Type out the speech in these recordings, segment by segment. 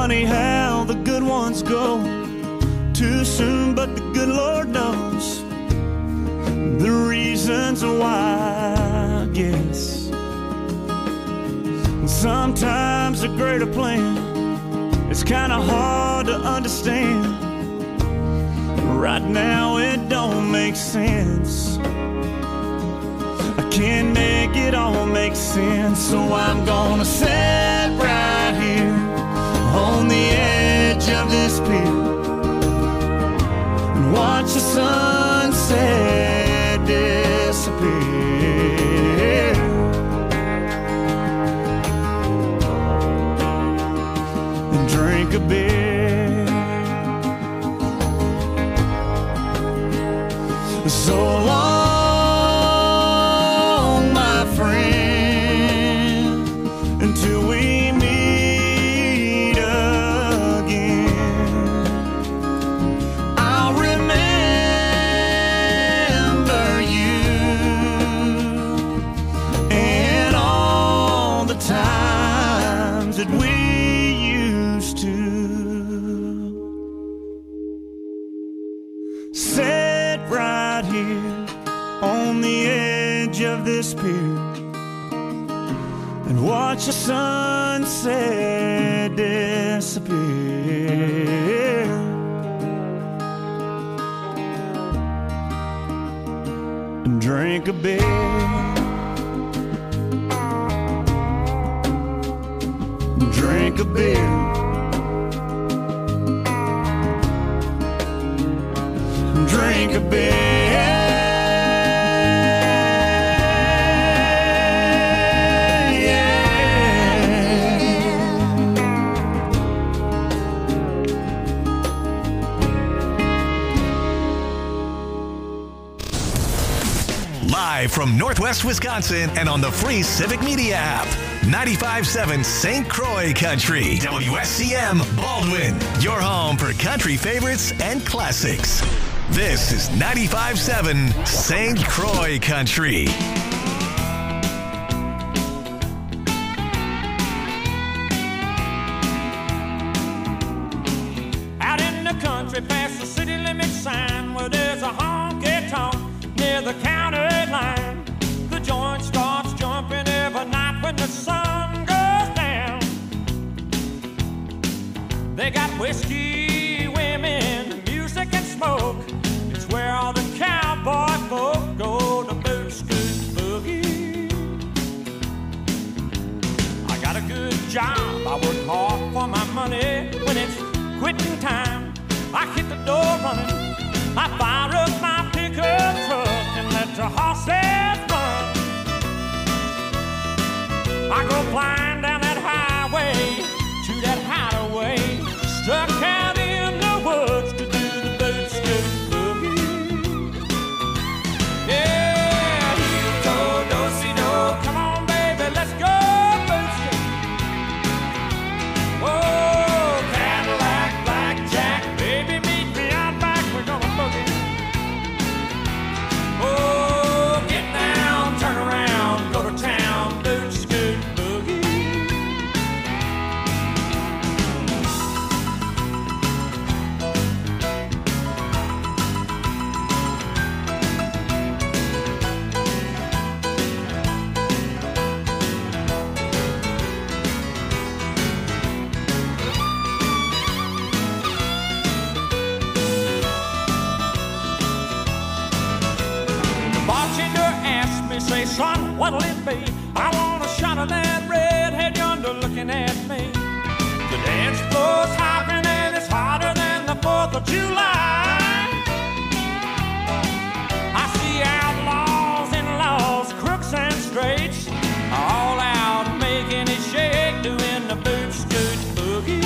funny how the good ones go too soon, but the good Lord knows the reasons why, I guess. Sometimes a greater plan is kind of hard to understand. Right now it don't make sense. I can't make it all make sense. So I'm gonna sit right here on the edge of this pier and watch the sunset disappear, and drink a beer. So long, my friend, until we meet again. I'll remember you and all the times that we used to. Sit right here on the edge of this pier and watch the sunset disappear, and drink a beer, drink a beer, drink a beer. Live from Northwest Wisconsin and on the free Civic Media app. 95.7 St. Croix Country. WSCM Baldwin. Your home for country favorites and classics. This is 95.7 St. Croix Country. Out in the country past the city limit sign where there's a honky-tonk near the county line. The joint starts jumping every night when the sun goes down. They got whiskey, women, music and smoke. It's where all the cowboy folk go to boot scoot boogie. I got a good job, I work hard for my money. When it's quitting time, I hit the door running. I fire up my pickup truck and let the horses run. I go flying down that highway to that hideaway, stuck out in the woods to do the boot scoot boogie. Yeah, heel-toe, do-si-do, come on baby, let's go boot scoot. Whoa, Cadillac, blackjack, baby meet me out back, we're gonna boogie. Oh, get down, turn around, go to town, boot scoot boogie. The bartender asked me, say, son, what'll it be? I want a shot of that redhead yonder looking at me. The dance floor's hopping and it's hotter than the 4th of July. I see outlaws and laws, crooks and straights, all out making it shake, doing the boot scoot boogie.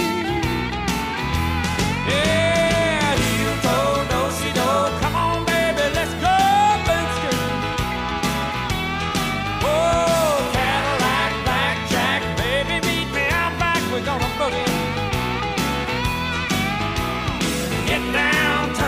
Yeah, heel-toe, do-si-do, come on baby, let's go boot scoot. Whoa, Cadillac, blackjack, baby meet me out back, we're gonna boogie. Get down,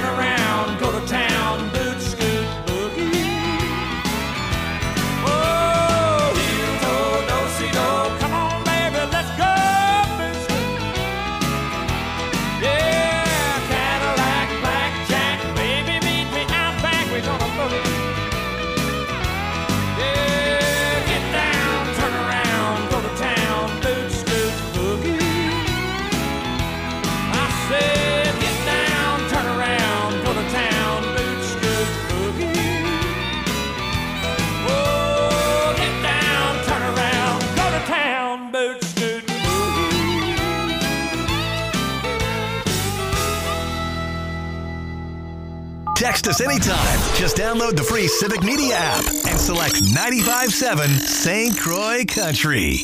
Connect us anytime. Just download the free Civic Media app and select 95.7 St. Croix Country.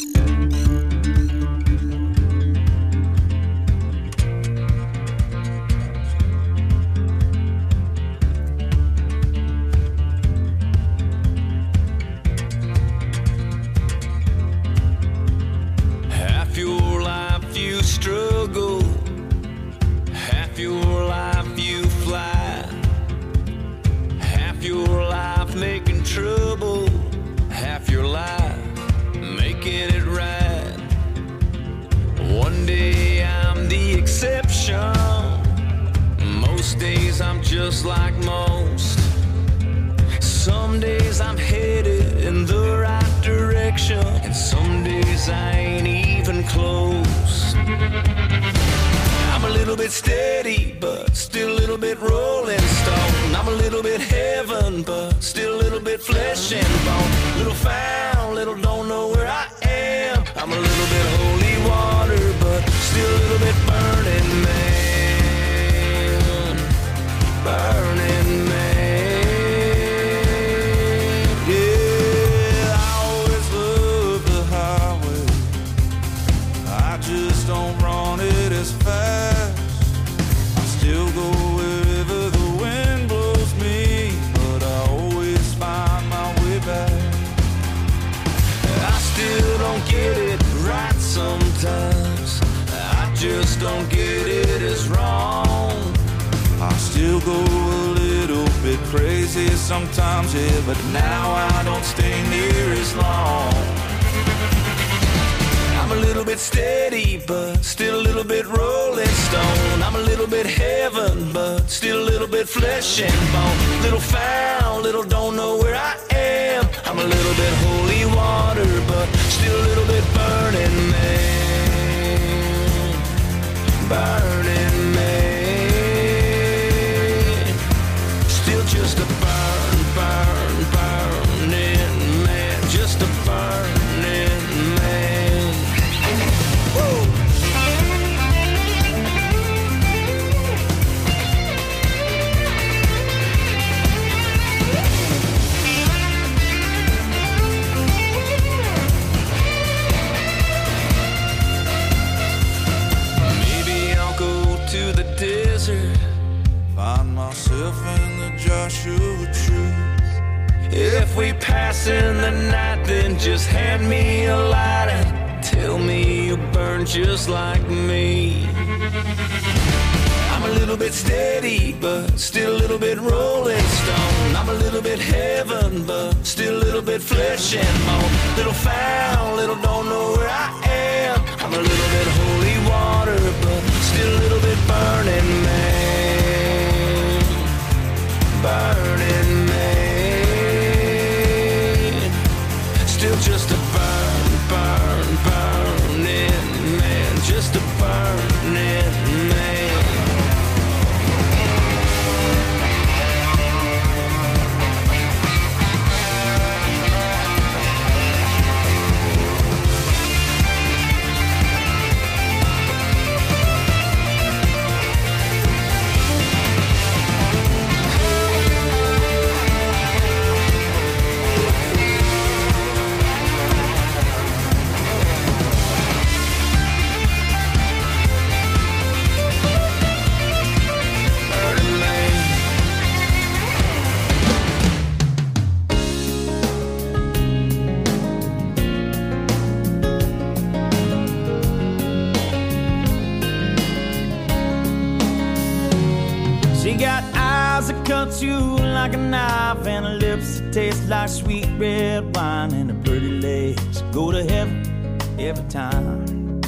Half your life you struggle, half your life you fly, half your life making trouble, half your life making it right. One day I'm the exception, most days I'm just like most. Some days I'm headed in the right direction, and some days I ain't even close. I'm a little bit steady, but still a little bit rolling stone. I'm a little bit heaven, but still a little bit flesh and bone. Little found, little don't know where I am. I'm a little bit holy water, but still a little bit burning man. Burning man. Yeah, I always love the highway. I just don't run it as fast. I still go wherever the wind blows me, but I always find my way back. I still don't get it right sometimes. I just don't get it as wrong. I still go a little bit crazy sometimes, yeah, but now I don't stay near as long. I'm a little bit steady, but still a little bit rolling stone. I'm a little bit heaven, but still a little bit flesh and bone. Little found, little don't know where I am. I'm a little bit holy water, but still a little bit burning man. Burning man. Still just a burning man. Just a burning man. Woo! Maybe I'll go to the desert, find myself in the Joshua tree. If we pass in the night, then just hand me a light and tell me you burn just like me. I'm a little bit steady, but still a little bit rolling stone. I'm a little bit heaven, but still a little bit flesh and bone. Little found, little don't know where I am. I'm a little bit holy water, but still a little bit burning man. Burning man. Still just a burning man. Just a burning man. She got eyes that cut you like a knife, and her lips that taste like sweet red wine, and her pretty legs go to heaven every time.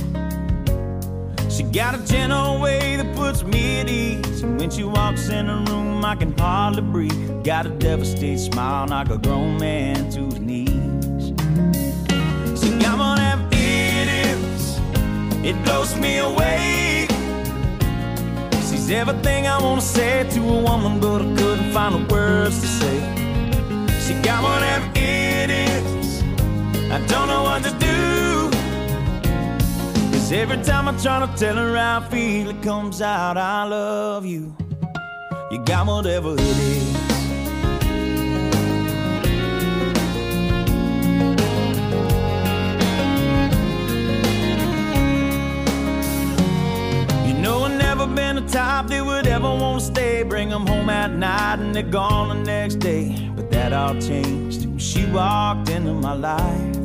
She got a gentle way that puts me at ease, and when she walks in the room I can hardly breathe. Got a devastated smile, knock a grown man to his knees. She got one of them idiots, it blows me away. She's everything I want to say to a woman, but I couldn't find the words to say. She got one of them idiots, I don't know what to do. 'Cause every time I try to tell her how I feel, it comes out, I love you. You got whatever it is. You know I've never been the type that would ever want to stay. Bring them home at night and they're gone the next day. But that all changed when she walked into my life.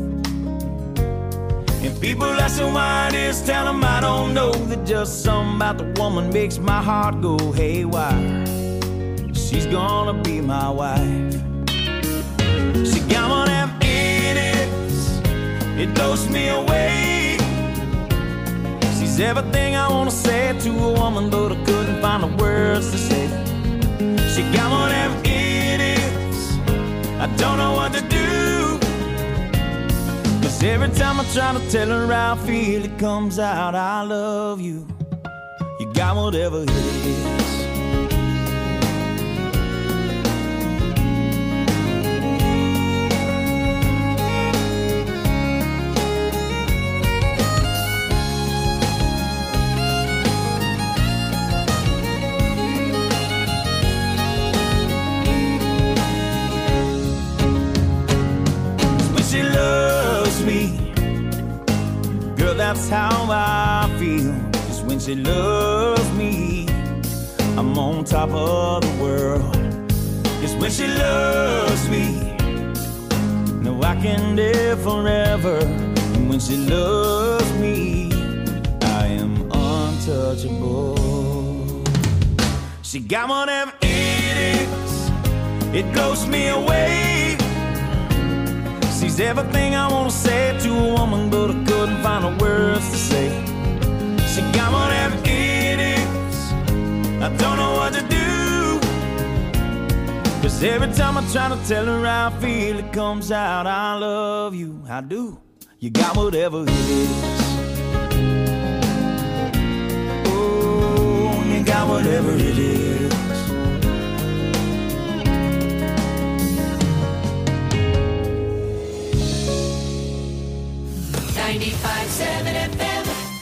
And people ask me why it is, tell them I don't know. That just something about the woman makes my heart go haywire. She's gonna be my wife. She got whatever it is, it blows me away. She's everything I wanna say to a woman, but I couldn't find the words to say. She got whatever it is, I don't know what to do. Cause every time I try to tell her how I feel, it comes out, I love you. You got whatever it is. That's how I feel. Just when she loves me, I'm on top of the world. Just when she loves me, no, I can live forever. And when she loves me, I am untouchable. She got whatever it is, it blows me away. She's everything I wanna say to a woman, but I couldn't find the words to say. She got whatever it is, I don't know what to do. Cause every time I try to tell her how I feel, it comes out, I love you, I do. You got whatever it is. Oh, you got whatever it is. 95.7 FM.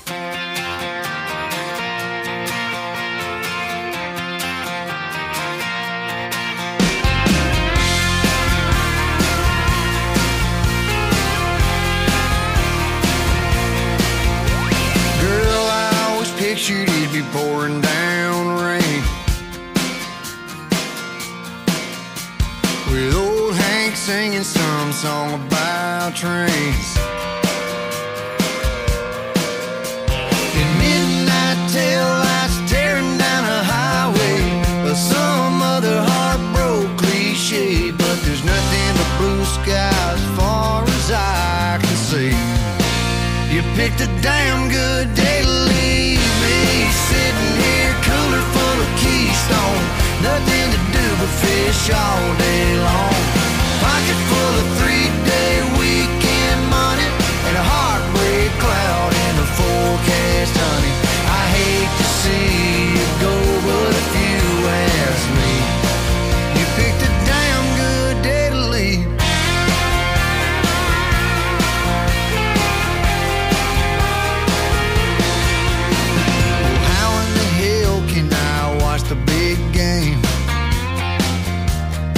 Girl, I always pictured it'd be pouring down rain, with old Hank singing some song about trains. Tail lights tearing down a highway, or some other heartbroken cliche. But there's nothing but blue skies as far as I can see. You picked a damn good day to leave me, sitting here cooler full of Keystone, nothing to do but fish all day long. Pocket full of 3-day weekend money, and a heartbreak cloud in the forecast, honey. I hate to see you go, but if you ask me, you picked a damn good day to leave. Oh, how in the hell can I watch the big game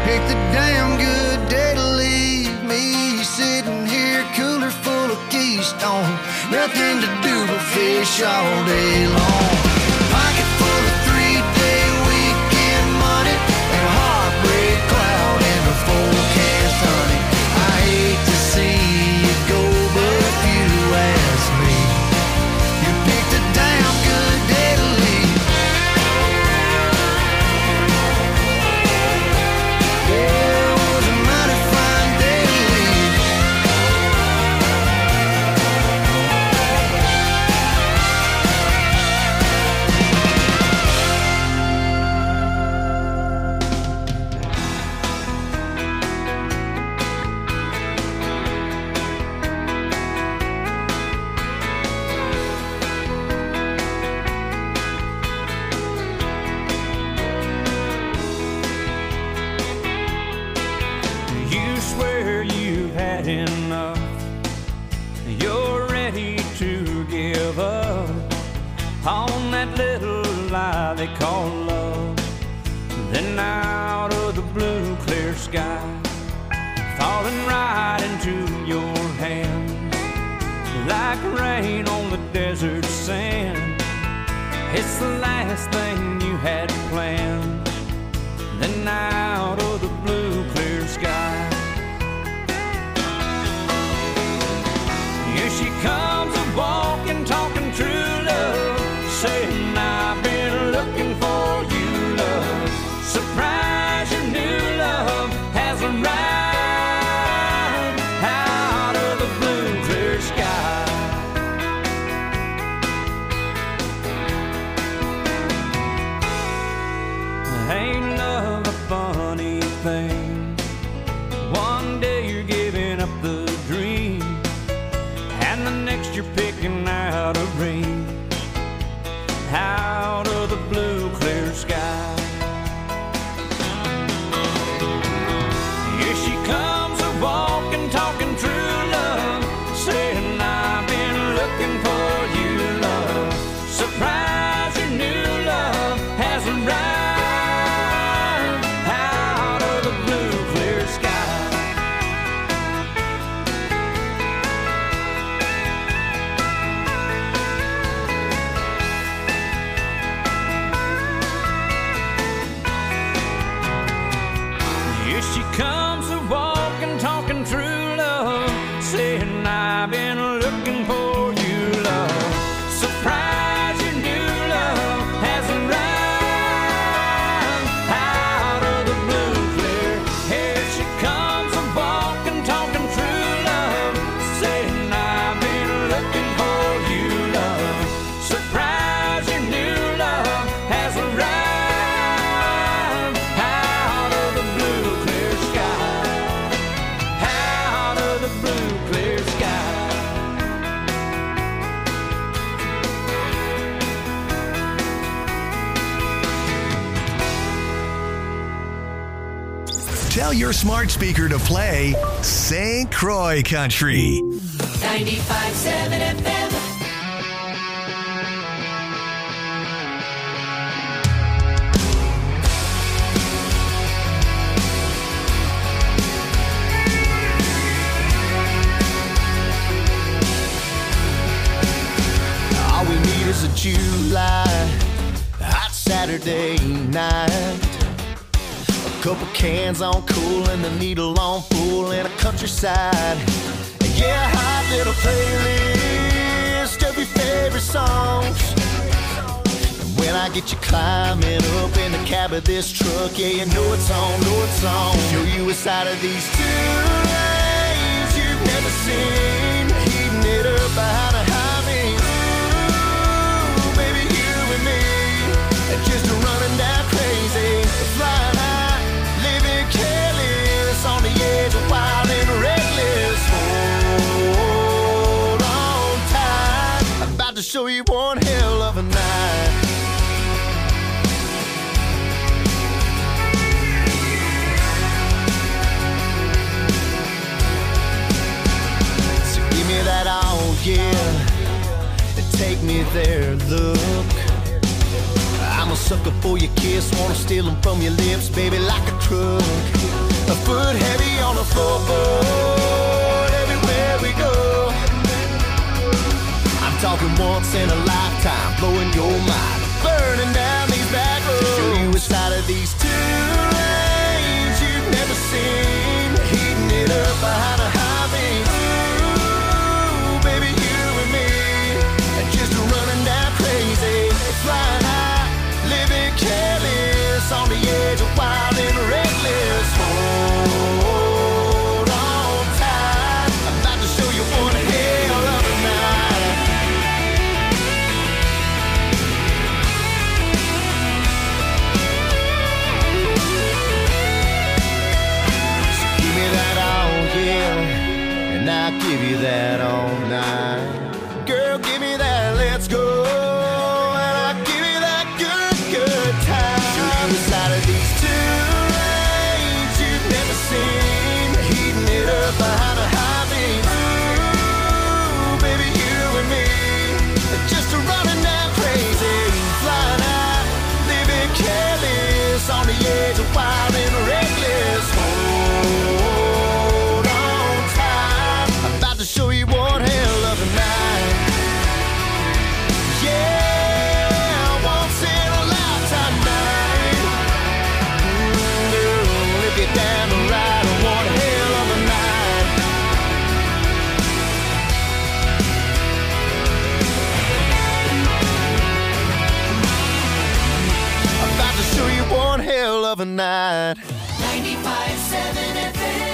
picked the damn good day to leave me sitting here, cooler full of Keystone, nothing to do but fish all day long. Pocket full of 3-day weekend money and a heartbreak cloud in the forecast, honey. I hate to see you go, but if you ask me, you picked a damn good day to leave. Yeah, it was a mighty fine day to leave. You swear you've had enough, you're ready to give up on that little lie they call love. Then out of the blue clear sky, falling right into your hands like rain on the desert sand. It's the last thing you had planned. Then out of the blue clear sky, here she comes a-walking, talking true love, saying I've been looking for you, love. Surprise, your new love has arrived out of the blue clear sky. Ain't love a funny thing? One day you're giving up the dream, and the next you're picking out a ring out of the blue clear sky. Here she comes a-walking, talking true love, saying I've been looking for you, love. Surprise, your new love has arrived out of the blue clear sky. Here she comes a-walking, talking true love, saying I've been looking for you, love. Surprise, your new love has arrived out of the blue clear. Here she comes a-walking, talking true love, saying I've been looking for you, love. Surprise, your new love has arrived out of the blue clear sky, out of the blue clear sky. Tell your smart speaker to play St. Croix Country. 95.7 FM. All we need is a July hot Saturday night, a couple cans on cool and the needle on full and a countryside. Yeah, hot little playlist of your favorite songs. And when I get you climbing up in the cab of this truck, yeah, you know it's on, know it's on. Show you a side of these two lanes you've never seen, heating it up behind a highway. Ooh, baby, you and me, just running down crazy, flying high, living careless, on the edge of wild and reckless. Hold on tight, I'm about to show you one hell of a night. So give me that all, yeah, and take me there, look. I'm a sucker for your kiss, wanna steal them from your lips, baby, like a truck. a foot heavy on the floorboard everywhere we go. I'm talking once in a lifetime, blowing your mind, burning down these back roads. Show you a side of these two lanes you've never seen, heating it up behind a high beam. Ooh, baby, you and me, and just running down crazy, flying high, living careless, on the edge of wild and reckless. Hold on tight, I'm about to show you one hell of a night. So give me that all, yeah, and I'll give you that all night. Girl, give me that, let's go, and I'll give you that good, good time. Show you the side of these two lanes you've never seen, heating it up behind a high beam. Ooh, baby, you and me, just a running down crazy, flying high, living careless, on the edge of wild and reckless. Hold on tight, I'm about to show you one hell of a night. Yeah, once in a lifetime night. Girl, if you're down to ride, one hell of a night. I'm about to show you one hell of a night. 95.7 FM.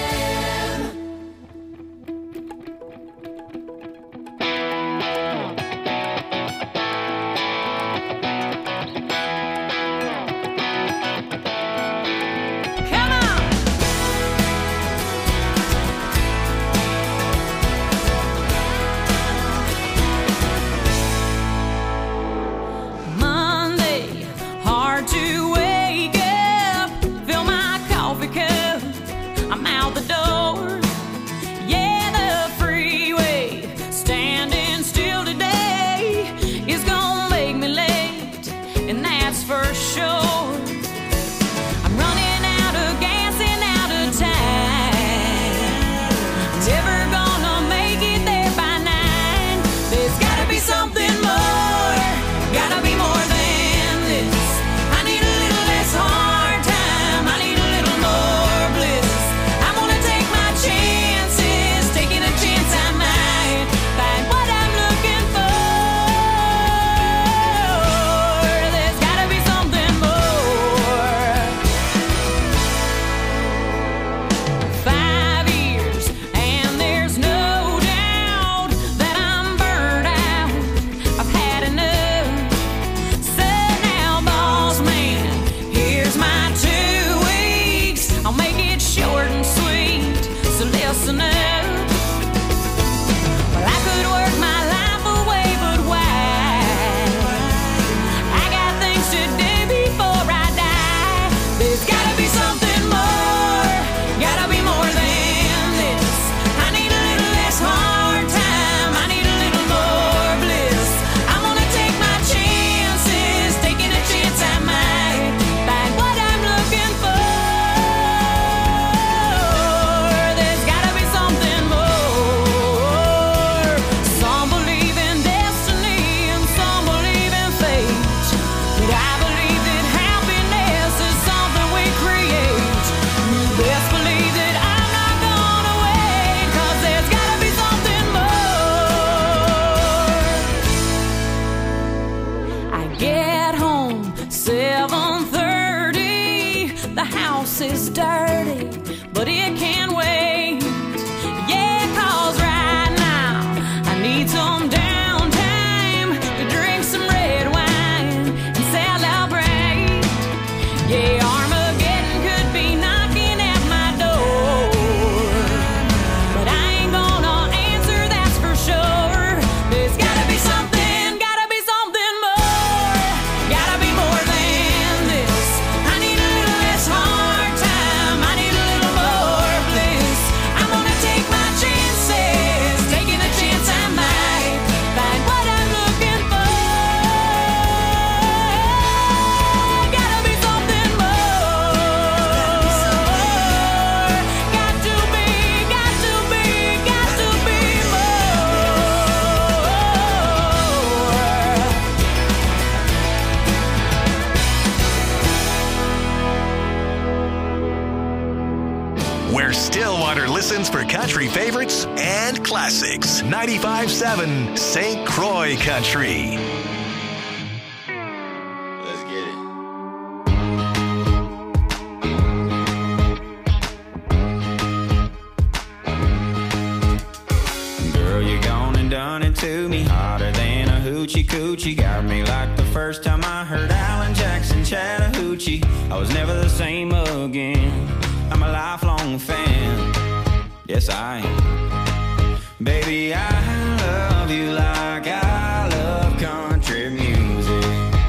Come on! Monday, hard to wake up, fill my coffee cup, I'm out the door. Yeah, the freeway, standing still today is gonna make me late, and that's for sure. I'm running out of gas and out of time, never gonna make it there by 9. There's gotta be something more, gotta be more than this. I need a little less hard time, I need a little more bliss. I'm gonna take my chances, taking a chance I might find what I'm looking for. There's gotta be something more. 5 years, and there's no doubt that I'm burned out. I've had enough. So now, boss man, here's my 2 weeks. I'll make it short and sweet, so listen up. Well, I could work my life away, but why? I got things to do before I die. There's gotta be something more, gotta be more than this. I need a little less hard time, I need a little more bliss. I'm gonna take my chances, taking a chance I might find what I'm looking for. There's gotta be something more. Some believe in destiny and some believe in fate, but I believe that happiness is something we create. You best believe that I'm not gonna wait, 'cause there's gotta be something more. I get home 7:30. The house is dirty, but it can wait. Yeah, 'cause right now I need some downtime to drink some red wine and celebrate. Yeah, Armageddon could be knocking at my door, but I ain't gonna answer, that's for sure. There's gotta be something more, gotta be more than this. I need a little less hard time, I need a little more bliss. where Stillwater listens for country favorites and classics. 95.7 St. Croix Country. Let's get it. Girl, you gone and done it to me, hotter than a hoochie coochie. Got me like the first time I heard Alan Jackson Chattahoochee. I was never the same again. I'm a lifelong fan. Yes, I am. Baby, I love you like I love country music.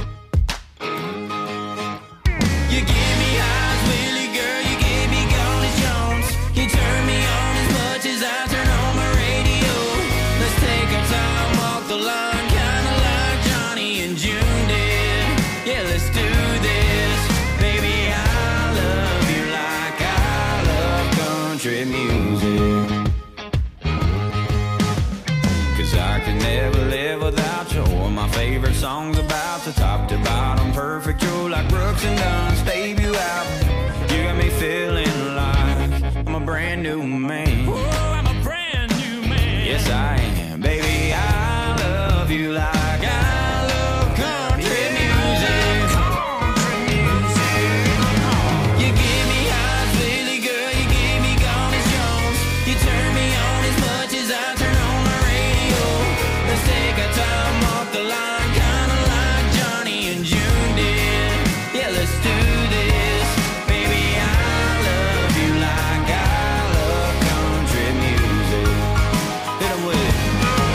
You give me highs, Willie, girl, you gave me Gone as Jones. You turn me on as much as I turn on my radio. Let's take our time, walk the line, kinda like Johnny and June did. Yeah, let's do this. Baby, I love you like I love country music. Cause I could never live without you. Or my favorite songs about the top to bottom, perfect. You're like Brooks and Dunn's debut album. You got me feeling like I'm a brand new man. Oh, I'm a brand new man. Yes, I am. Baby, I love you like I love country music. Country music. You give me highs, Willie, girl, you gave me Gone as Jones. You turn me on as much as I turn on my radio. Let's take our time, walk the line, kinda like Johnny and June did. Yeah, let's do this. Baby, I love you like I love country music. Hit 'em with it.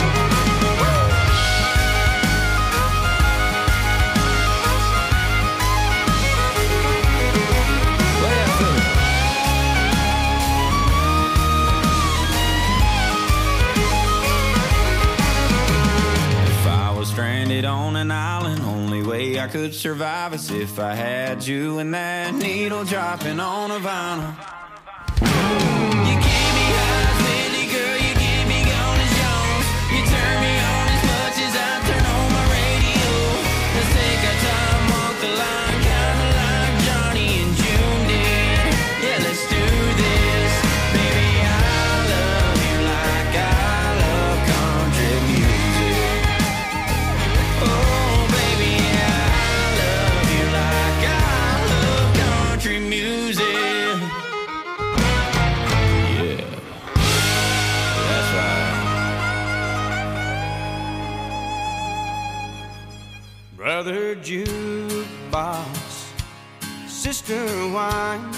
Play that for me. If I was stranded on an island, only way I could survive is if I had you and that needle dropping on a vinyl. You gave me highs, Willie, girl, you gave me Gone as Jones. You turn me on as much as I turn on my radio. Let's take our time, walk the line, kinda like Johnny and June did. Yeah, let's do this. Baby, I love you like I love country music. Oh, baby, I love you like I love country music. Yeah, that's right. Brother jukebox, sister wine,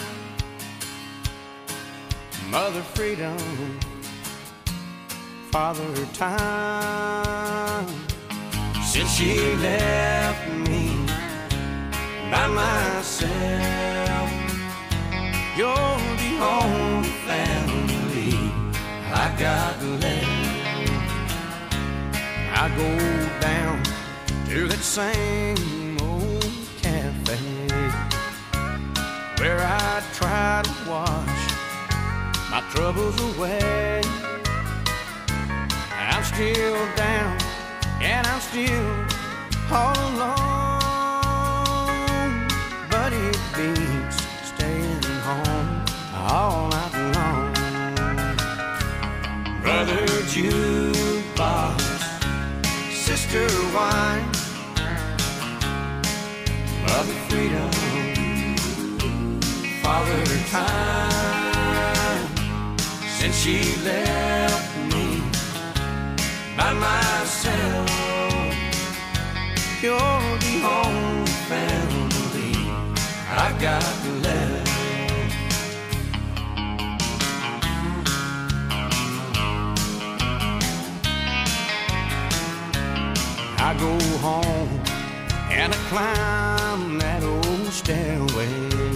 mother freedom, father time. Since she left me by myself, you're the only family I got left. I go down to that same old cafe where I try to wash my troubles away. I'm still down and I'm still all alone, but it beats staying home all night long. Brother jukebox, sister wine, mother freedom, father time. Since she left me by myself, you're the only family I got left. I go home and I climb that old stairway,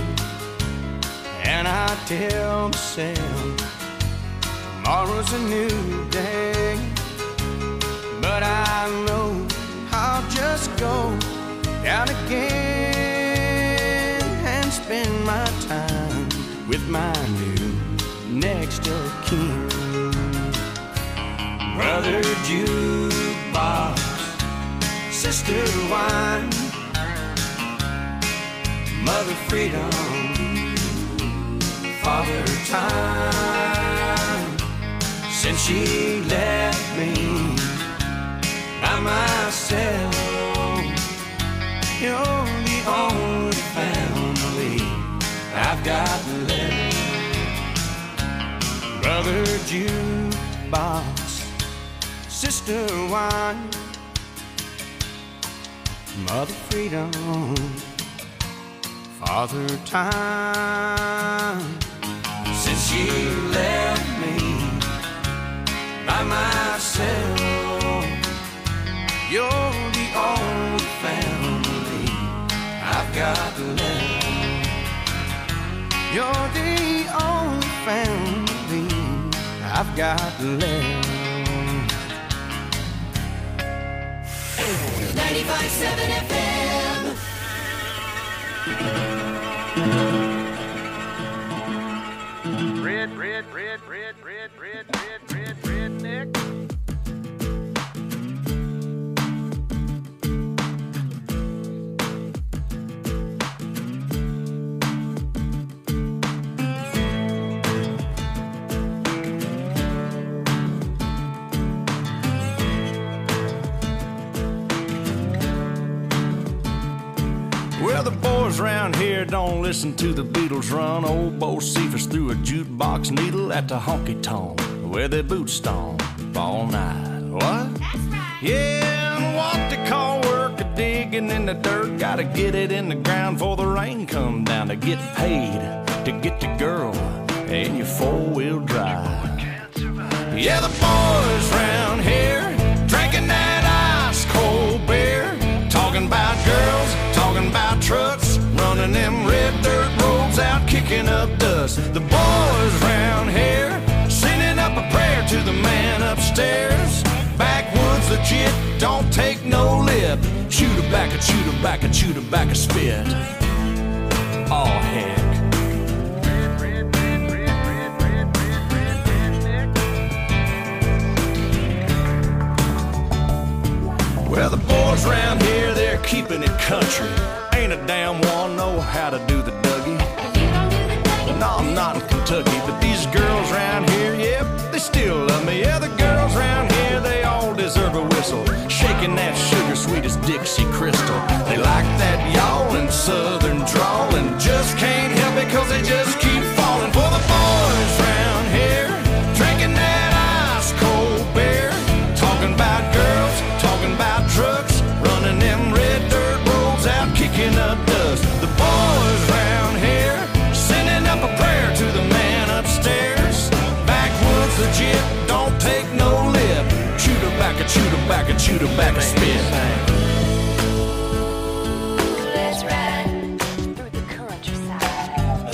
and I tell myself tomorrow's a new day. But I know I'll just go down again and spend my time with my new next of kin. Brother jukebox, sister wine, mother freedom, father time since she left me by myself. You're the only family I've got left. Brother jukebox, sister wine, mother freedom, father time. Since she left me by myself, you're the only family I've got left. You're the only family I've got left. 95.7 FM. Redneck. Well, the boys around here don't listen to the Beatles run. Old Bo Cephas threw a jukebox needle at the honky-tonk where they boot stomp all night. What? That's right. Yeah, and what they call work a digging in the dirt. Gotta get it in the ground before the rain come down to get paid, to get the girl in your four-wheel drive. Yeah, the boys round here drinking that ice-cold beer, talking about girls, talking about trucks, running them red dirt roads out, kicking up dust. The boys round here sending up a prayer to the man upstairs. Backwoods legit, don't take no lip. Chew tobacco, chew tobacco, chew tobacco, spit. Oh, heck. Well, the boys around here, they're keeping it country. Ain't a damn one know how to do the Dougie. No, I'm not in Kentucky, but these girls around here, yep, they still love me. Yeah, the girls around here, they all deserve a whistle. Shaking that sugar sweet as Dixie Crystal. They like that yawling southern drawl and just can't help it cause they just keep falling for the boys around here. Drinking that ice cold beer, talking about girls, talking about trucks, running them red dirt roads out, kicking up dust. The boys round here sending up a prayer to the man upstairs. Backwoods legit, don't take no lip. Chew tobacco, chew tobacco, chew tobacco, spit. Let's ride through the countryside.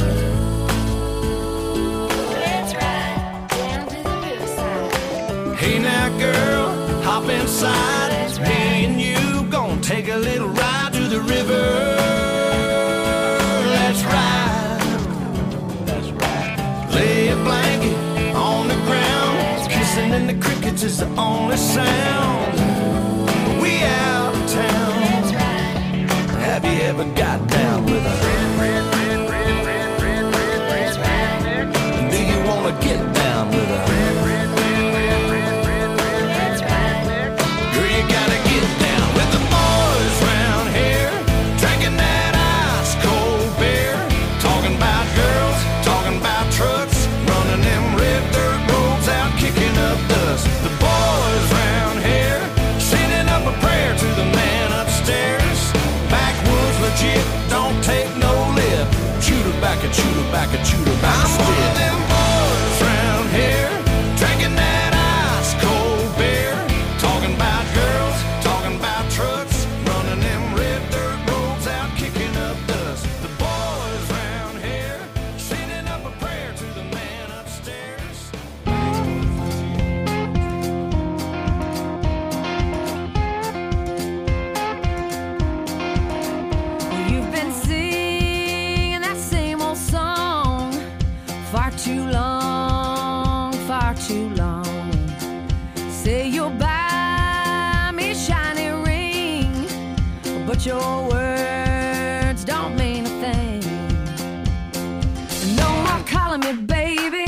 Let's ride down to the riverside. Hey now girl, hop inside. Me and you gon' take a little ride to the river. Let's ride. That's right. Lay a blanket on the ground. Kissing in the crickets is the only sound. We out of town. Let's ride. Have you ever got down with a Let's ride. Do you wanna get down with a Let's ride. Girl, you gotta get down with the boys round here, drinking that ice cold beer, talking about girls, talking about trucks, running them red dirt roads out, kicking up dust. The boys round here sending up a prayer to the man upstairs. Backwoods legit, don't take no lip. Chew tobacco, chew tobacco, chew tobacco. I'm one of them boys round here, drinking that ice cold beer, talking about girls, talking about trucks, running them red dirt roads out, kicking up dust. The boys round here sending up a prayer to the man upstairs. You've been singing that same old song far too long, far too long. Say you'll buy me a shiny ring, but your words don't mean a thing. No more calling me baby,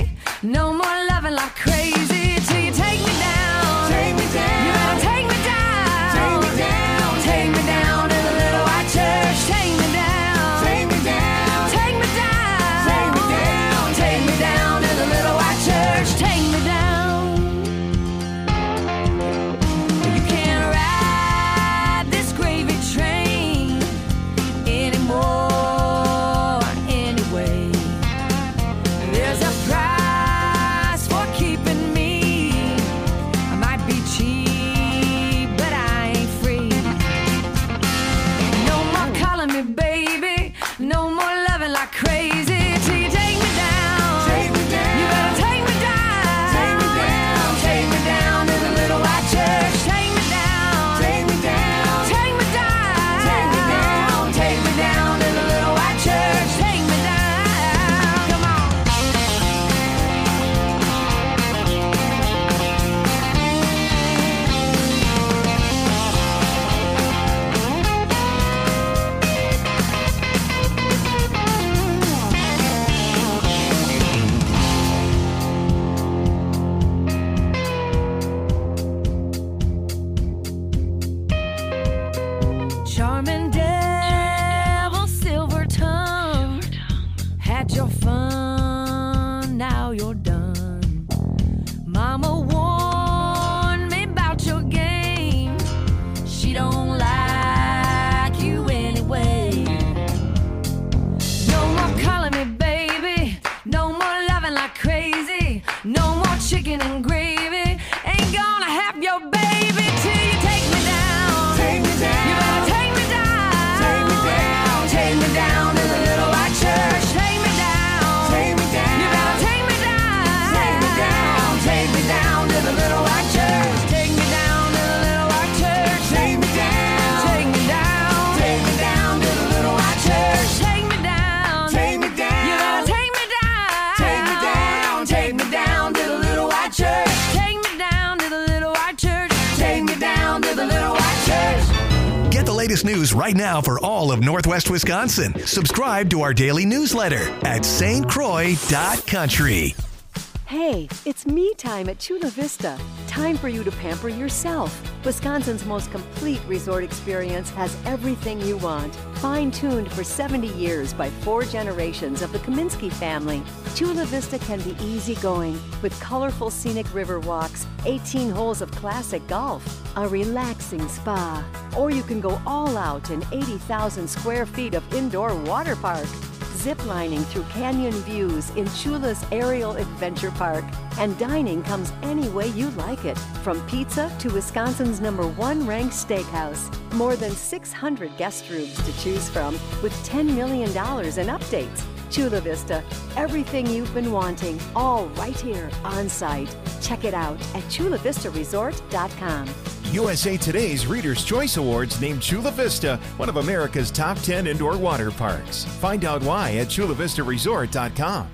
flying like crazy. No more chicken and gravy. Ain't gonna have your baby till you take me down. Take me down. You better take me down. Take me down. Take me down to the little white church. Take me down. Take me down. You better take me down. Take me down. Take me down to the little white church. Take me down to the little white church. Take me down. Take me down. Take me down to the little white church. Take me down. Take me down. You better take me down. Take me down. Take me down to the little white church. Take me down to the little white church. Take me down to the little white church. Get the latest news right now for all of Northwest Wisconsin. Subscribe to our daily newsletter at stcroix.country. Hey, it's me time at Chula Vista. Time for you to pamper yourself. Wisconsin's most complete resort experience has everything you want. Fine-tuned for 70 years by 4 generations of the Kaminsky family. Chula Vista can be easygoing with colorful scenic river walks, 18 holes of classic golf, a relaxing spa, or you can go all out in 80,000 square feet of indoor water park. Ziplining through canyon views in Chula's Aerial Adventure Park. And dining comes any way you like it, from pizza to Wisconsin's #1 ranked steakhouse. More than 600 guest rooms to choose from, with $10 million in updates. Chula Vista, everything you've been wanting, all right here on site. Check it out at chulavistaresort.com. USA Today's Reader's Choice Awards named Chula Vista one of America's top 10 indoor water parks. Find out why at chulavistaresort.com.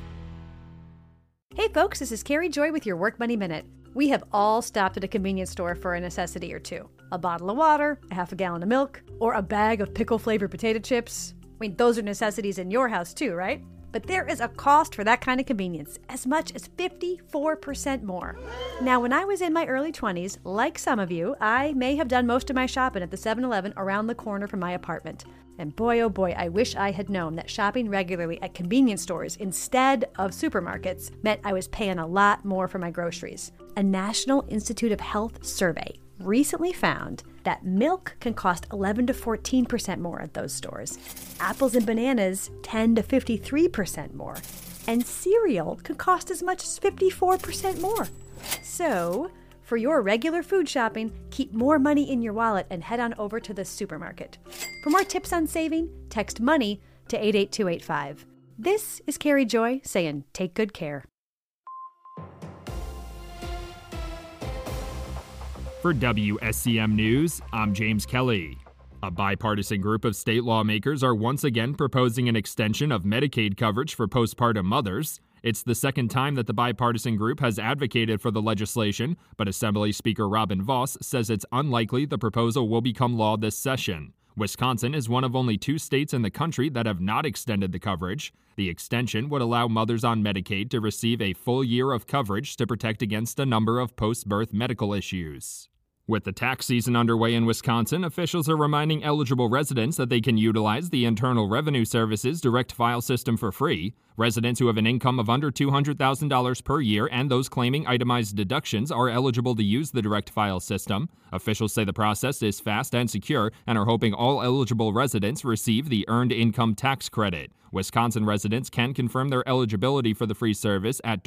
Hey folks, this is Carrie Joy with your Work Money Minute. We have all stopped at a convenience store for a necessity or two. A bottle of water, a half a gallon of milk, or a bag of pickle-flavored potato chips. I mean, those are necessities in your house too, right? But there is a cost for that kind of convenience, as much as 54% more. Now, when I was in my early 20s, like some of you, I may have done most of my shopping at the 7-Eleven around the corner from my apartment. And boy, oh boy, I wish I had known that shopping regularly at convenience stores instead of supermarkets meant I was paying a lot more for my groceries. A National Institute of Health survey recently found that milk can cost 11 to 14% more at those stores. Apples and bananas 10 to 53% more. And cereal can cost as much as 54% more. So, for your regular food shopping, keep more money in your wallet and head on over to the supermarket. For more tips on saving, text MONEY to 88285. This is Carrie Joy saying take good care. For WSCM News, I'm James Kelly. A bipartisan group of state lawmakers are once again proposing an extension of Medicaid coverage for postpartum mothers. It's the second time that the bipartisan group has advocated for the legislation, but Assembly Speaker Robin Vos says it's unlikely the proposal will become law this session. Wisconsin is one of only 2 states in the country that have not extended the coverage. The extension would allow mothers on Medicaid to receive a full year of coverage to protect against a number of post-birth medical issues. With the tax season underway in Wisconsin, officials are reminding eligible residents that they can utilize the Internal Revenue Service's direct file system for free. Residents who have an income of under $200,000 per year and those claiming itemized deductions are eligible to use the direct file system. Officials say the process is fast and secure and are hoping all eligible residents receive the Earned Income Tax Credit. Wisconsin residents can confirm their eligibility for the free service at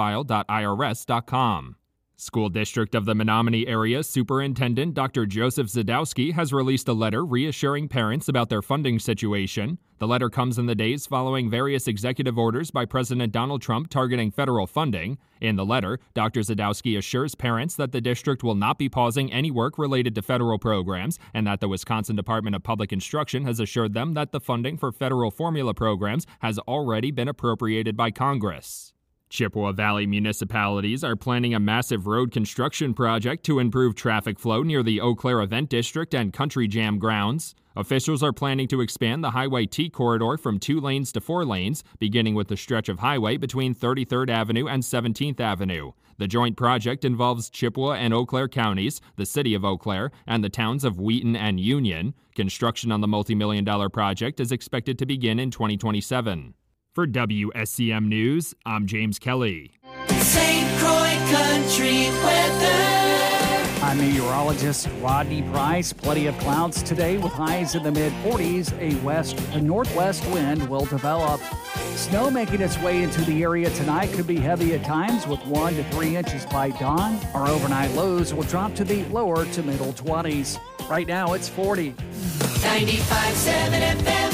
directfile.irs.com. School District of the Menominee Area Superintendent Dr. Joseph Zadowski has released a letter reassuring parents about their funding situation. The letter comes in the days following various executive orders by President Donald Trump targeting federal funding. In the letter, Dr. Zadowski assures parents that the district will not be pausing any work related to federal programs and that the Wisconsin Department of Public Instruction has assured them that the funding for federal formula programs has already been appropriated by Congress. Chippewa Valley municipalities are planning a massive road construction project to improve traffic flow near the Eau Claire Event District and Country Jam grounds. Officials are planning to expand the Highway T corridor from 2 lanes to 4 lanes, beginning with the stretch of highway between 33rd Avenue and 17th Avenue. The joint project involves Chippewa and Eau Claire counties, the city of Eau Claire, and the towns of Wheaton and Union. Construction on the multi-million-dollar project is expected to begin in 2027. For WSCM News, I'm James Kelly. St. Croix Country weather. I'm meteorologist Rodney Price. Plenty of clouds today with highs in the mid-40s. A northwest wind will develop. Snow making its way into the area tonight could be heavy at times with 1 to 3 inches by dawn. Our overnight lows will drop to the lower to middle 20s. Right now it's 40. 95.7 FM.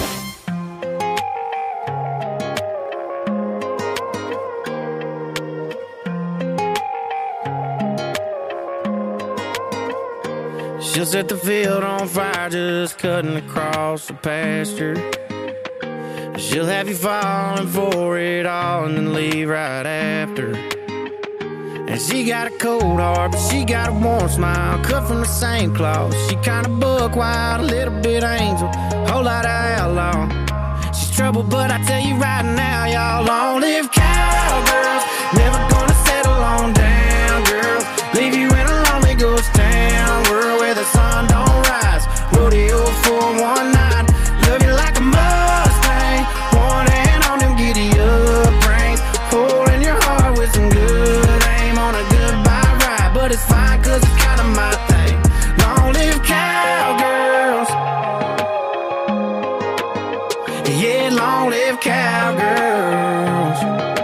She'll set the field on fire just cutting across the pasture. She'll have you falling for it all and then leave right after. And she got a cold heart, but she got a warm smile, cut from the same cloth. She kinda buck wild, a little bit angel, whole lot of outlaw. She's trouble, but I tell you right now, y'all, long live cowgirls. Never gonna settle on down, girls. Leave you in a lonely ghost town, world where the sun don't rise. Rodeo for one night, love you like a Mustang. One hand on them giddy up reins, holding your heart with some good aim on a goodbye ride. But it's fine, cause it's kinda my thing. Long live cowgirls. Yeah, long live cowgirls.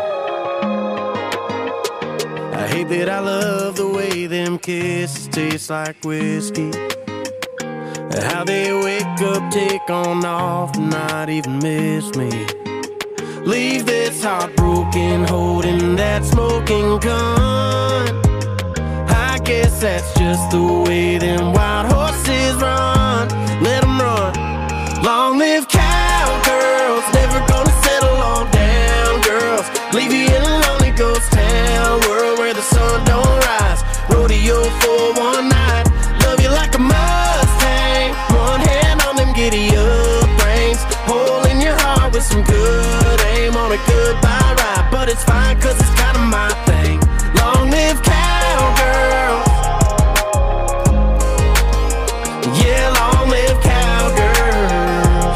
I hate that I love the way them kisses taste like whiskey. How they wake up, take on off, and not even miss me. Leave this heartbroken, holding that smoking gun. I guess that's just the way them wild horses run. Let them run. Long live cowgirls, never gonna settle on down, girls. Leave you in a lonely ghost town, world where the sun don't rise. Rodeo for one night, love you like a Mustang. One hand on them giddy up reins, holding your heart with some good aim on a goodbye ride. But it's fine, cause it's kinda my thing. Long live cowgirls. Yeah, long live cowgirls.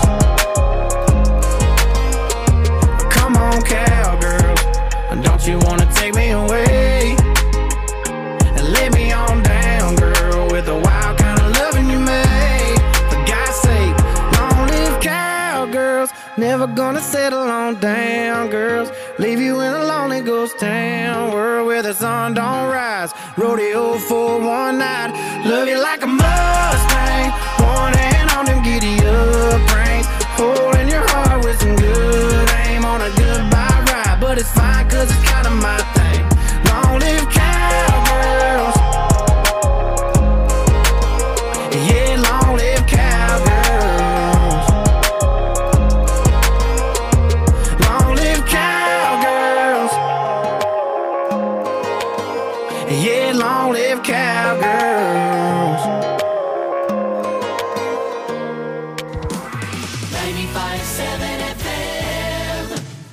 Come on, cowgirls, don't you wanna take me away and lay me on down, girl, with the wild kind of loving you made. For God's sake, long live cowgirls. Never gonna settle on down, girls. Leave you in a lonely ghost town, world where the sun don't rise. Rodeo for one night, love you like a Mustang. One hand on them giddy up reins, holding your heart with some good aim on a goodbye ride. But it's fine, cause it's kinda my thing. Long live cowgirls. Yeah, long live cowgirls. Long live cowgirls. Yeah, long live cowgirls. 95.7 FM.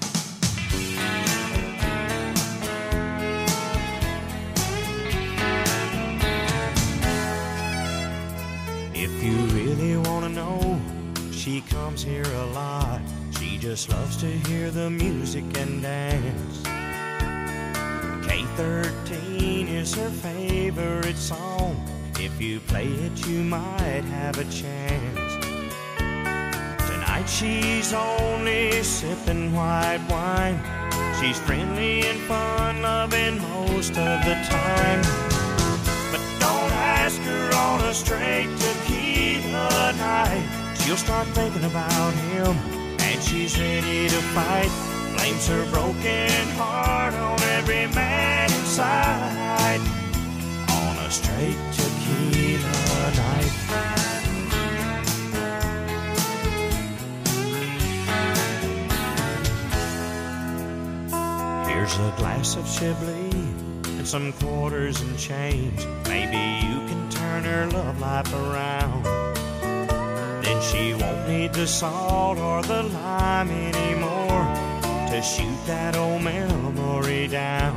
If you really want to know, she comes here a lot. She just loves to hear the music and dance. K13 is her favorite song. If you play it, you might have a chance. Tonight she's only sipping white wine. She's friendly and fun-loving most of the time. But don't ask her on a straight tequila night. She'll start thinking about him, and she's ready to fight. Blames her broken heart on every man inside. On a straight tequila night. Here's a glass of Chablis and some quarters and change. Maybe you can turn her love life around. Then she won't need the salt or the lime anymore to shoot that old memory down.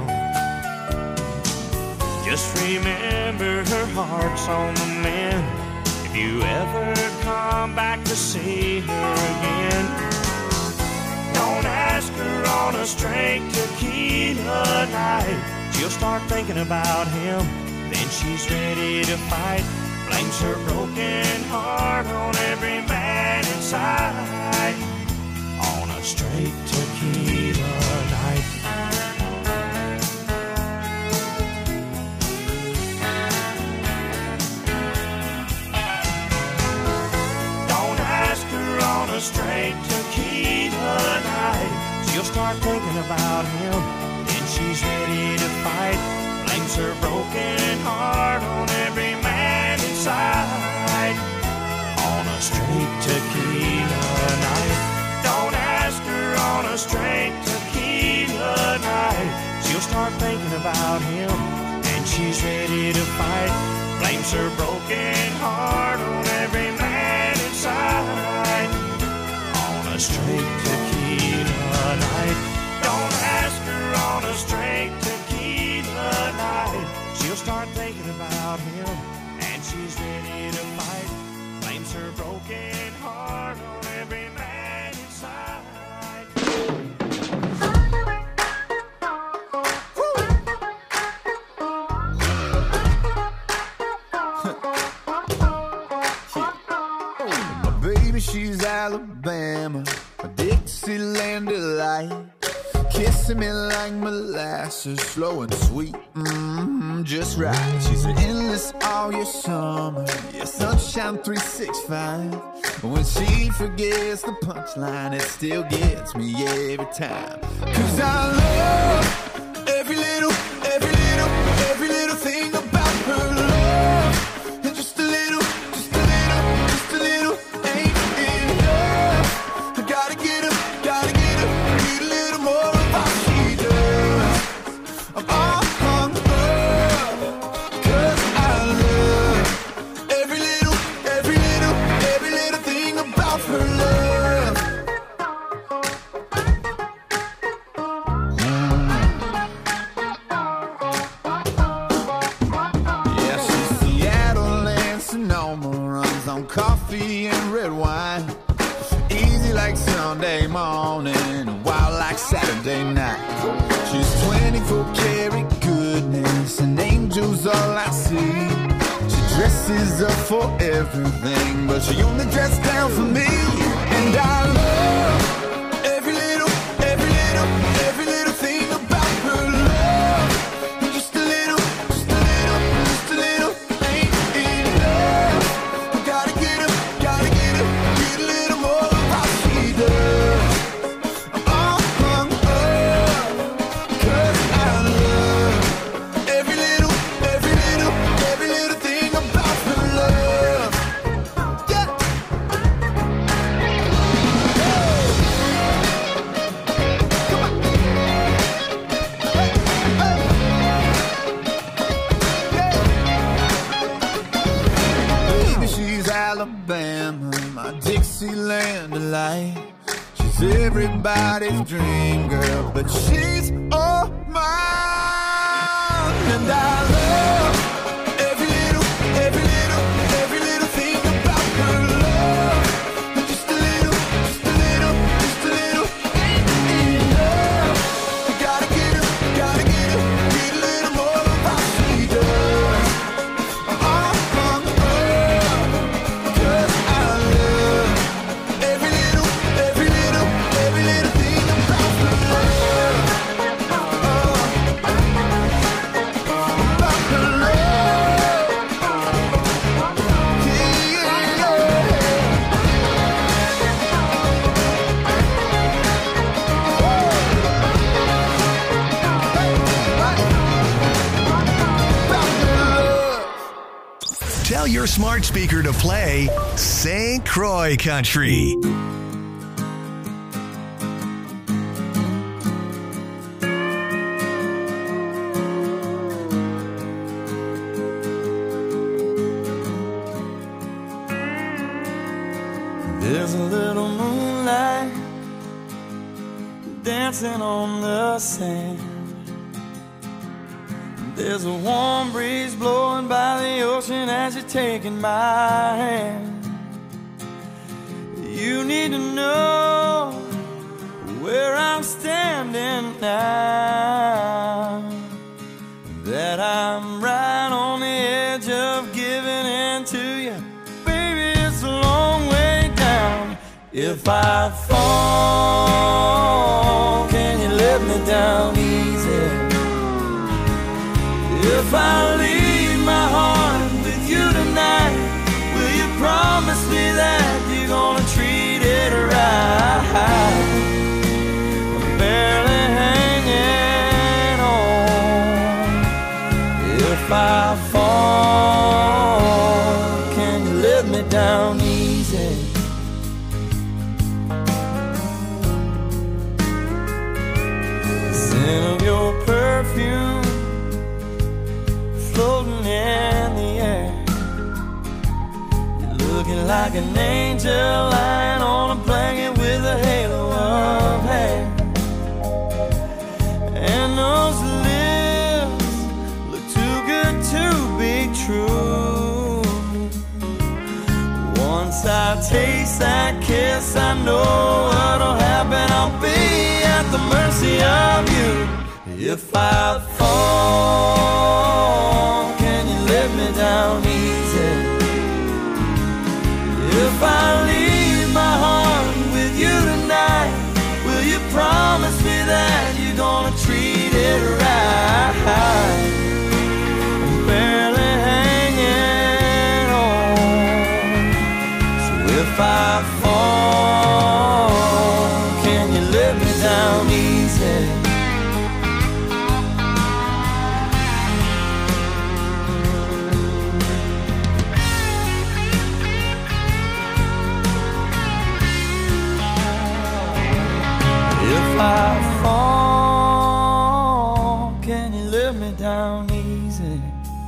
Just remember her heart's on the mend. If you ever come back to see her again, don't ask her on a straight tequila night. She'll start thinking about him, then and she's ready to fight. Blames her broken heart on every man inside, on a straight tequila night. Don't ask her on a straight tequila night. She'll start thinking about him, and she's ready to fight. Blames her broken heart on every man inside, on a straight tequila night. Don't ask her on a straight tequila night. She'll start thinking about him, and she's ready to fight. Blames her broken heart on every man inside, on a straight tequila night. Don't ask her on a straight tequila night. She'll start thinking about him, and she's ready to fight. Blames her broken heart on every man inside. My baby, she's Alabama, a Dixieland delight. Kissing me like molasses, slow and sweet, just right. She's an endless all year summer, yeah, sunshine 365. When she forgets the punchline, it still gets me every time. 'Cause I love every little thing about her love. And just a little ain't enough. I gotta get her, need a little more of how she does. I'm all hung up, 'cause I love every little thing about her love. Yeah, she's Seattle and Sonoma, runs on coffee and red wine. Easy like Sunday morning, wild like Saturday night. She's 24 karat goodness, and angels all I see. She dresses up for everything, but she only dresses down for me. And I love every little thing about her love. And just a little ain't enough. I gotta get her, need a little more of how she does. I'm all hung up, 'cause I love every little thing about her love. Yeah. Come on. Hey, hey. Baby, she's Alabama, my Dixieland delight. She's everybody's dream girl, but she's all mine. And I love every little thing about her love. Just a little ain't enough. I gotta get her, need a little more of how she does. I'm all hung up, 'cause I love every little thing about her love. About her love. Tell your smart speaker to play St. Croix Country. There's a little moonlight dancing on the sand. There's a warm breeze blowing by the ocean as you're taking my hand. You need to know where I'm standing now, that I'm right on the If I fall, can you let me down easy? If I leave my heart with you tonight, will you promise me that you're gonna treat it right? I'm barely hanging on. If I fall, can you let me down easy? The scent of your perfume floating in the air. You're looking like an angel lying on a blanket with a halo of hair. And those lips look too good to be true. Once I taste that kiss, I know what'll happen. I'll be at the mercy of you. If I fall, can you let me down easy? If I leave my heart with you tonight, will you promise me that you're gonna treat it right? I'm barely hanging on. So if I fall, can you let me down easy? If I fall, can you let me down easy?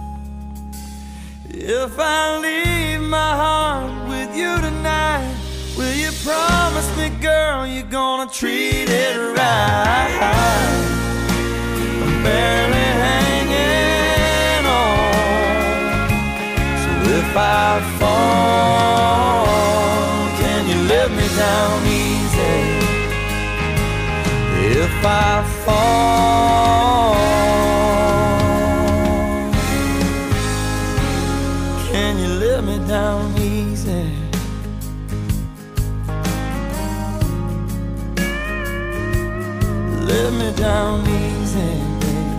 If I leave my heart with you tonight, will you promise me, girl, you're gonna treat it right? I'm barely hanging on. So if I fall, can you let me down easy? If I fall, can you let me down easy? Let me down easy, babe.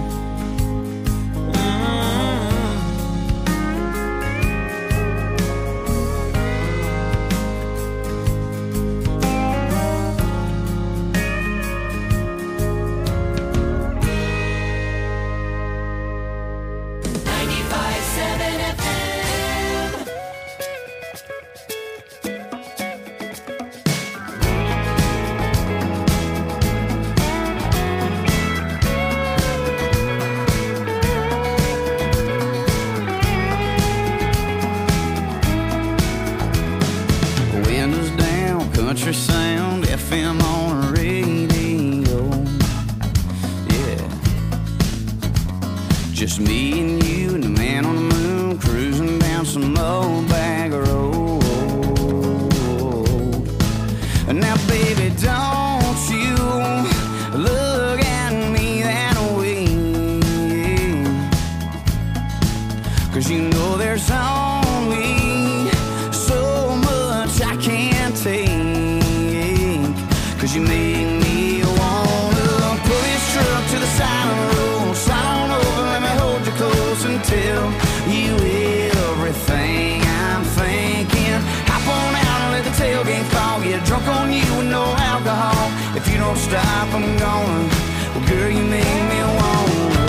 Country sound, FM on the radio. Yeah. Just me and you and the man on the moon cruising down some old bag road. Now, baby, don't you look at me that way, 'cause you know there's only so much I can't take. You make me wanna pull this truck to the side of the road, slide on over, let me hold you close and tell you everything I'm thinking. Hop on out and let the tailgate fall, get drunk on you with no alcohol. If you don't stop, I'm gonna. Well, girl, you make me wanna.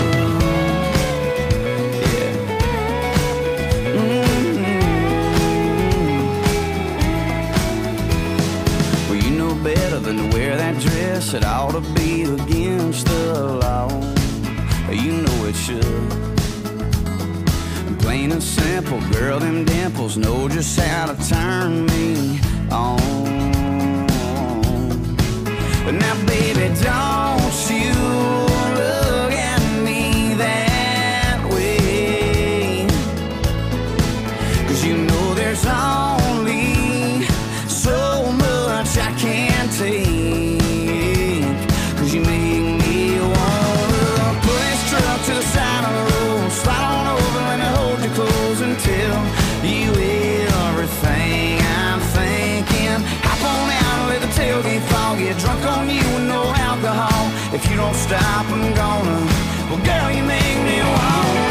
Better than to wear that dress, it ought to be against the law. You know it should. Plain and simple, girl, them dimples know just how to turn me on. But now, baby, don't you look at me that way, 'cause you know there's only so much I can't take. 'Cause you make me wanna pull this truck to the side of the road, slide on over, let me hold you close and tell you everything I'm thinking. Hop on out and If you don't stop, I'm gonna. Well, girl, you make me wanna.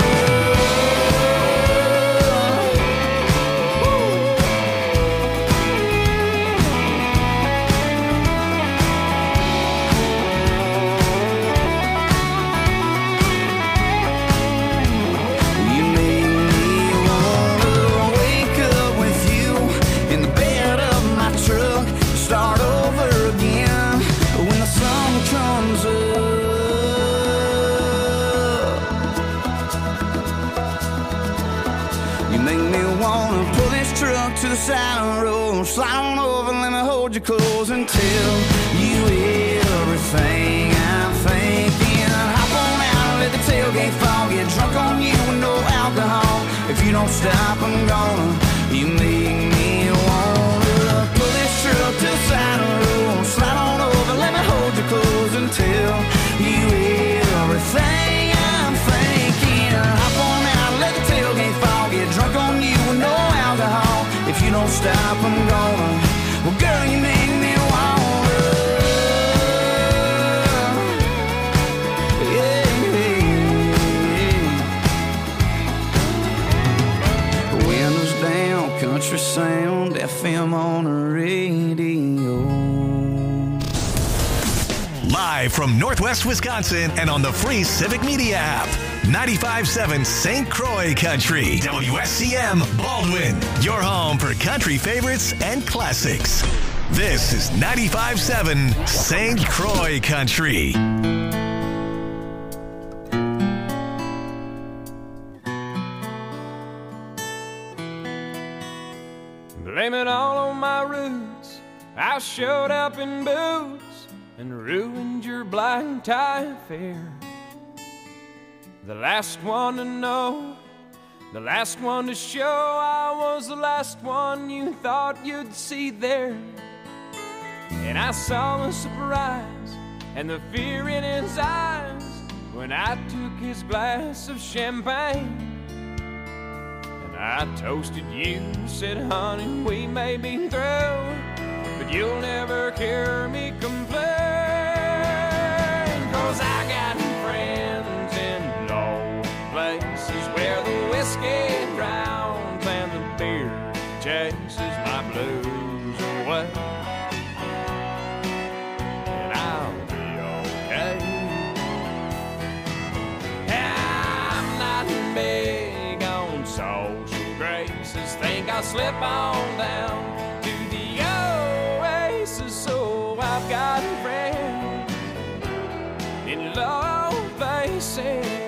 To the side of the road, slide on over, let me hold you close and tell you everything I'm thinking. Hop on out, let the tailgate fall, get drunk on you with no alcohol. If you don't stop, I'm gonna. You make me wanna pull this truck to the side of the road, slide on over, let me hold you close and tell you everything I'm thinking. Hop on out, let the tailgate fall, get drunk on you with no alcohol. If you don't stop, I'm gonna. Well, girl, you make me wanna. Yeah, yeah. Windows down, country sound, FM on the radio. Live from Northwest Wisconsin and on the free Civic Media app. 95.7 St. Croix Country. WSCM Baldwin. Your home for country favorites and classics. This is 95.7 St. Croix Country. Blame it all on my roots. I showed up in boots and ruined your black tie affair. The last one to know, the last one to show, I was the last one you thought you'd see there. And I saw the surprise and the fear in his eyes when I took his glass of champagne. And I toasted you, said, honey, we may be through, but you'll never hear me complain. 'Cause I got friends in low places where the whiskey drowns and the beer chases my blues away. And I'll be okay. I'm not big on social graces. Think I'll slip on down to the oasis. So I've got a friend in low places.